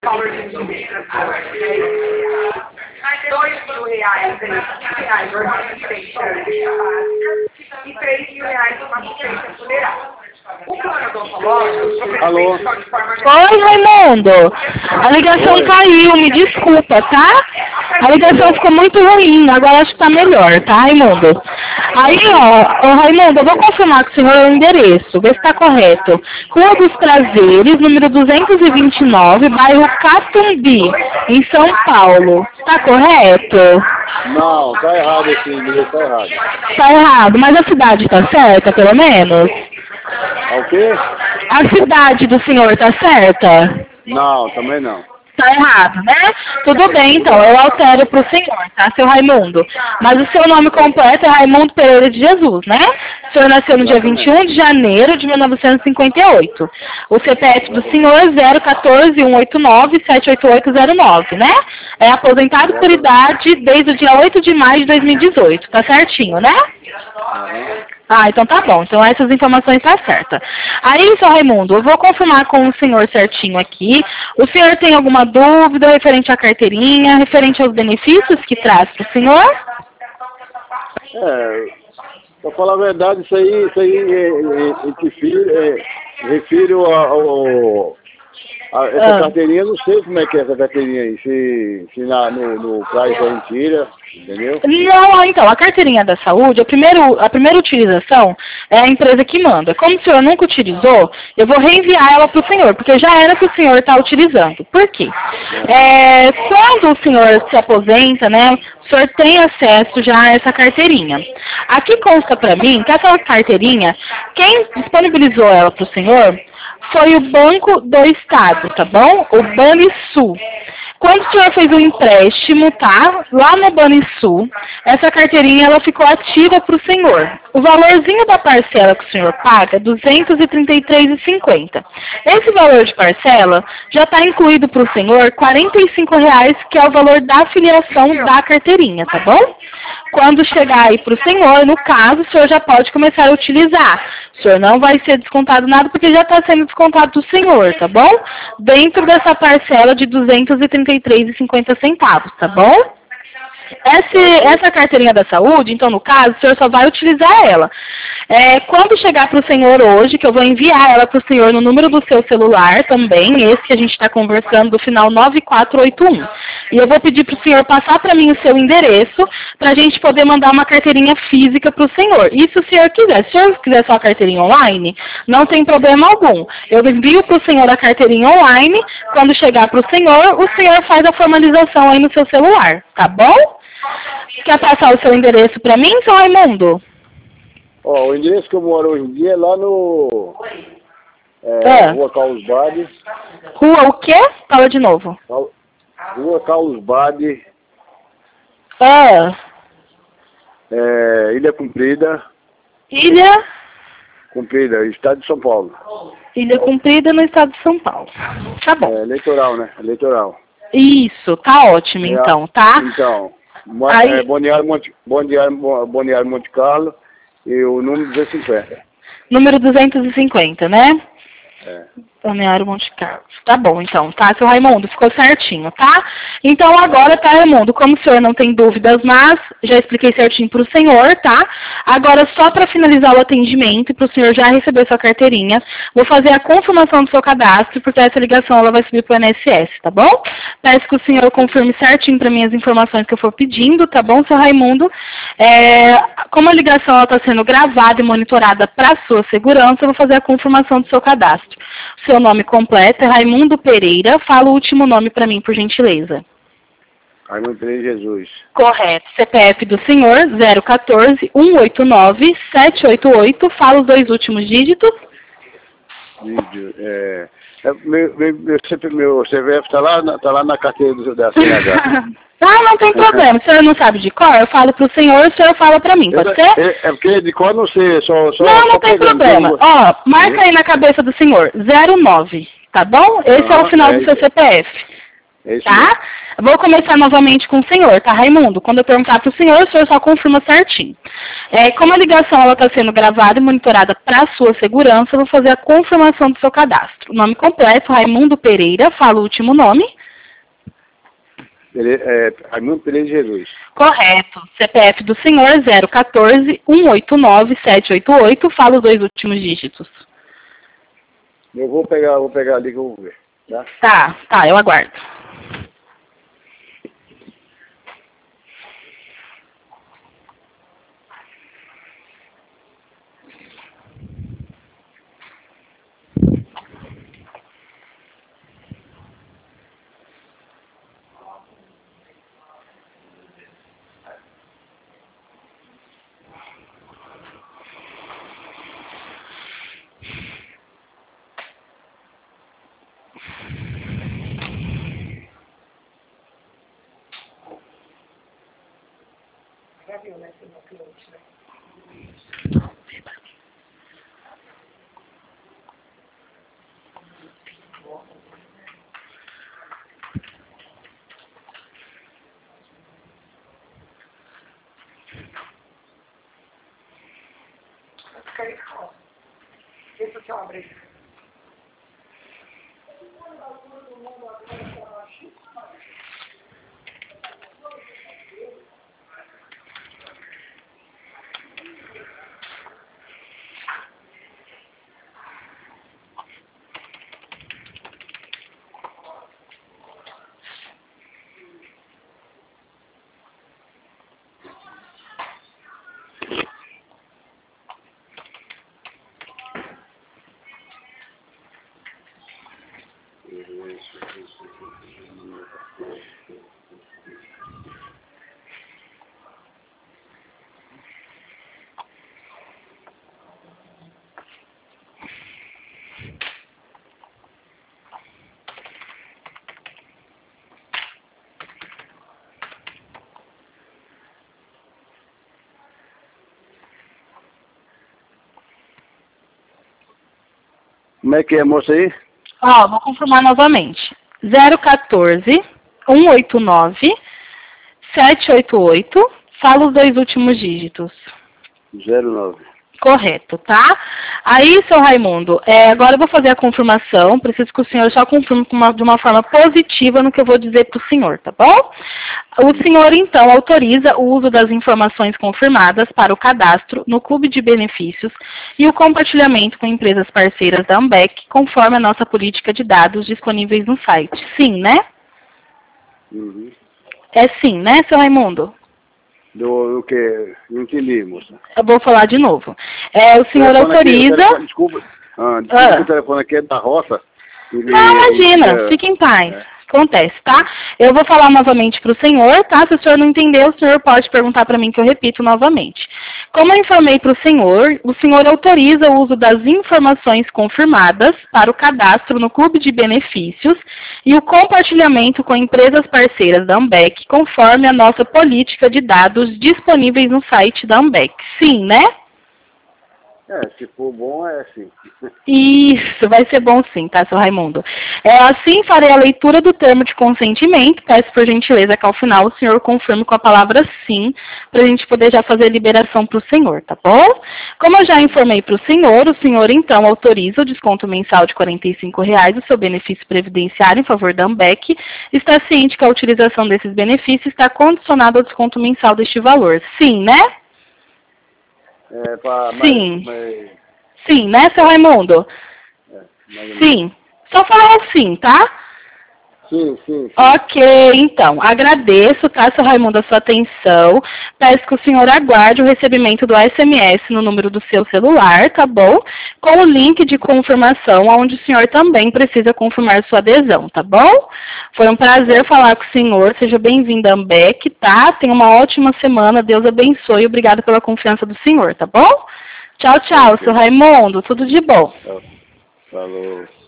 valor de R$2.000 aí, uma assistência e R$3.000 uma assistência funerária. O plano odontológico... Alô? Oi, Raimundo. A ligação caiu, me desculpa, tá? A ligação ficou muito ruim, agora acho que tá melhor, tá, Raimundo? Aí, ó, Raimundo, eu vou confirmar com o senhor o endereço, ver se tá correto. Rua dos Prazeres, número 229, bairro Catumbi, em São Paulo. Tá correto? Não, tá errado esse endereço, tá errado. Tá errado, mas a cidade tá certa, pelo menos? O quê? A cidade do senhor tá certa? Não, também não. Tá errado, né? Tudo bem, então, eu altero pro senhor, tá, seu Raimundo? Mas o seu nome completo é Raimundo Pereira de Jesus, né? O senhor nasceu no dia 21 de janeiro de 1958. O CPF do senhor é 014-189-78809, né? É aposentado por idade desde o dia 8 de maio de 2018, tá certinho, né? Ah, então tá bom. Então essas informações tá certa. Aí, seu Raimundo, eu vou confirmar com o senhor certinho aqui. O senhor tem alguma dúvida referente à carteirinha, referente aos benefícios que traz para o senhor? Pra falar a verdade, isso aí refiro essa carteirinha, eu não sei como é que é essa carteirinha aí, se no CRAS é mentira, entendeu? Não, então, a carteirinha da saúde, a primeira utilização é a empresa que manda. Como o senhor nunca utilizou, eu vou reenviar ela para o senhor, porque já era que o senhor está utilizando. Por quê? Quando o senhor se aposenta, né, o senhor tem acesso já a essa carteirinha. Aqui consta para mim que essa carteirinha, quem disponibilizou ela para o senhor foi o Banco do Estado, tá bom? O Banrisul. Quando o senhor fez um empréstimo, tá? Lá no Banrisul, essa carteirinha ela ficou ativa para o senhor. O valorzinho da parcela que o senhor paga é R$ 233,50. Esse valor de parcela já está incluído para o senhor R$ 45,00, que é o valor da filiação da carteirinha, tá bom? Quando chegar aí para o senhor, no caso, o senhor já pode começar a utilizar. O senhor não vai ser descontado nada porque já está sendo descontado do senhor, tá bom? Dentro dessa parcela de R$ 233,50, tá bom? Essa carteirinha da saúde, então, no caso, o senhor só vai utilizar ela. Quando chegar para o senhor hoje, que eu vou enviar ela para o senhor no número do seu celular também, esse que a gente está conversando, do final 9481. E eu vou pedir para o senhor passar para mim o seu endereço, para a gente poder mandar uma carteirinha física para o senhor. E se o senhor quiser, se o senhor quiser só a carteirinha online, não tem problema algum. Eu envio para o senhor a carteirinha online, quando chegar para o senhor faz a formalização aí no seu celular, tá bom? Quer passar o seu endereço para mim, seu Raimundo? O endereço que eu moro hoje em dia é lá no... Rua Carlos Bade. Rua o quê? Fala de novo. Rua Carlos Bade. Ilha Comprida. Ilha? Comprida, estado de São Paulo. Ilha Comprida, no estado de São Paulo. Tá bom. Eleitoral, né? Eleitoral. Isso, tá ótimo então, tá? Então, Aí... Balneário Monte Carlo e o número 250. Número 250, né? Balneário Monte Carlo. Tá bom, então, tá, seu Raimundo? Ficou certinho, tá? Então, agora, tá, Raimundo? Como o senhor não tem dúvidas, mas já expliquei certinho pro senhor, tá? Agora, só para finalizar o atendimento e pro senhor já receber sua carteirinha, vou fazer a confirmação do seu cadastro, porque essa ligação ela vai subir pro INSS, tá bom? Peço que o senhor confirme certinho para mim as informações que eu for pedindo, tá bom, seu Raimundo? Como a ligação ela tá sendo gravada e monitorada para sua segurança, eu vou fazer a confirmação do seu cadastro. Seu nome completo é Raimundo Pereira. Fala o último nome para mim, por gentileza. Raimundo Pereira Jesus. Correto. CPF do senhor, 014-189-788. Fala os 2 últimos dígitos. Meu CPF tá lá na carteira da CNH. Não tem problema. Se o senhor não sabe de cor, eu falo pro senhor, o senhor fala pra mim, pode ser? Porque de cor não sei, só não tem problema. Ó, marca aí na cabeça do senhor, 09, tá bom? Esse é o final do seu CPF. É isso Tá? mesmo. Vou começar novamente com o senhor, tá, Raimundo? Quando eu perguntar para o senhor só confirma certinho. Como a ligação está sendo gravada e monitorada para sua segurança, eu vou fazer a confirmação do seu cadastro. Nome completo, Raimundo Pereira, fala o último nome. Raimundo Pereira de Jesus. Correto. CPF do senhor 014-189-788, fala os 2 últimos dígitos. Eu vou pegar ali que eu vou ver. Tá? Tá, eu aguardo. Já viu, né? Tem um cliente, né? Fica aí, ó. Deixa eu abrir. Como é que é, moça aí? Ó, vou confirmar novamente. 014-189-788, fala os 2 últimos dígitos. 09. Correto, tá? Aí, seu Raimundo, agora eu vou fazer a confirmação. Preciso que o senhor só confirme de uma forma positiva no que eu vou dizer para o senhor, tá bom? O senhor, então, autoriza o uso das informações confirmadas para o cadastro no Clube de Benefícios e o compartilhamento com empresas parceiras da Ambec, conforme a nossa política de dados disponíveis no site. Sim, né? Uhum. É sim, né, seu Raimundo? Do que? Não entendi, moça. Eu vou falar de novo. O senhor autoriza... Desculpa, o telefone aqui é da roça. Não, imagina, fique em paz. Acontece, tá? Eu vou falar novamente para o senhor, tá? Se o senhor não entendeu, o senhor pode perguntar para mim que eu repito novamente. Como eu informei para o senhor autoriza o uso das informações confirmadas para o cadastro no Clube de Benefícios e o compartilhamento com empresas parceiras da Ambec, conforme a nossa política de dados disponíveis no site da Ambec. Sim, né? Se for bom, é sim. Isso, vai ser bom sim, tá, seu Raimundo? Assim, farei a leitura do termo de consentimento. Peço, por gentileza, que ao final o senhor confirme com a palavra sim, para a gente poder já fazer a liberação para o senhor, tá bom? Como eu já informei para o senhor então autoriza o desconto mensal de R$ 45,00 do seu benefício previdenciário em favor da Ambec. Está ciente que a utilização desses benefícios está condicionada ao desconto mensal deste valor. Sim, né? Sim. Sim, né, seu Raimundo? Sim. Só falar sim, tá? Sim. Ok, então. Agradeço, tá, seu Raimundo, a sua atenção. Peço que o senhor aguarde o recebimento do SMS no número do seu celular, tá bom? Com o link de confirmação, onde o senhor também precisa confirmar sua adesão, tá bom? Foi um prazer falar com o senhor. Seja bem-vindo à Ambec, tá? Tenha uma ótima semana. Deus abençoe. Obrigada pela confiança do senhor, tá bom? Tchau, seu Raimundo. Tudo de bom. Falou.